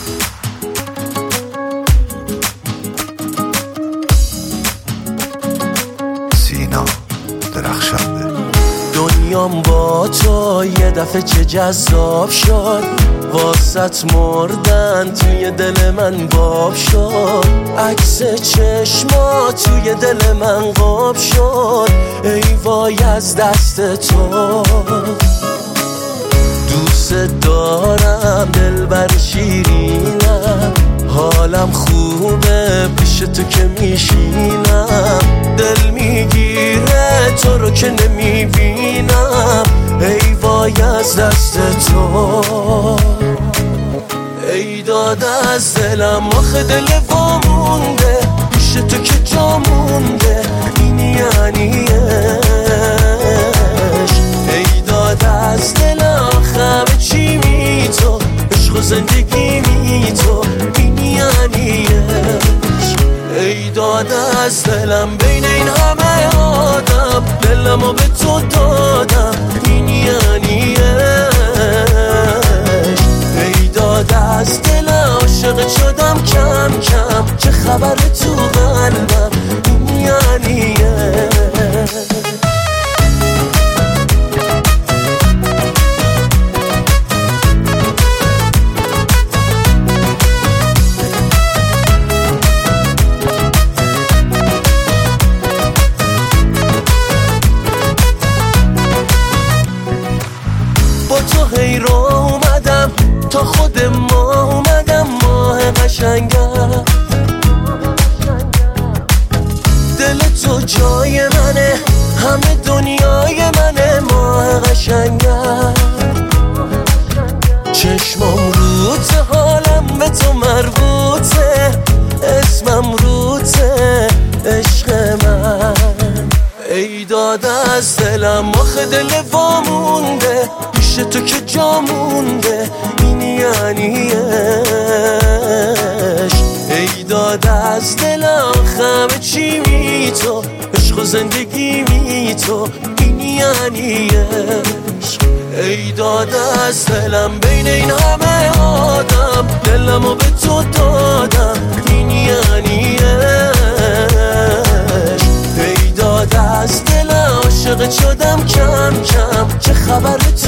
سینا درخشنده. دنیام با تو یه دفعه چه جذاب شد، واسط مردن توی دل من باب شد، عکس چشما توی دل من قاب شد، ای وای از دست تو. دوست دارم دلبر شیرینم، حالم خوبه پیش تو که میشینم، دل میگیره تو رو که نمیبینم، ای وای از دست تو. ای داده از دلم آخه دل وامونده، پیش تو که جا مونده، این یعنی عشق. ای داده از دلم آخه چی می تو، عشق و زندگی می تو، این یعنی عشق. ای داده از دلم بین این همه آدم، دلمو به تو دادم، این یعنی عشق. ای داده از دلم عاشق شدم کم کم، چه خبر تو قلبم، این یعنی عشق. با تو هی رو اومدم تا خود ما اومدم، ماه قشنگم. دل تو جای منه، همه دنیای منه، ماه قشنگم. چشمام روته، حالم به تو مربوطه، اسمم روته، عشق من. ای داده از دلم آخه دل وامونده، پیش تو که جا مونده، این یعنی عشق. ای داده از دلم همه چی می تو، عشق و زندگی می تو، این یعنی عشق. ای داده از دلم بین این همه آدم، دلمو به تو دادم، این یعنی عشق. ای داده از دلم عاشق شدم کم کم، چه خبر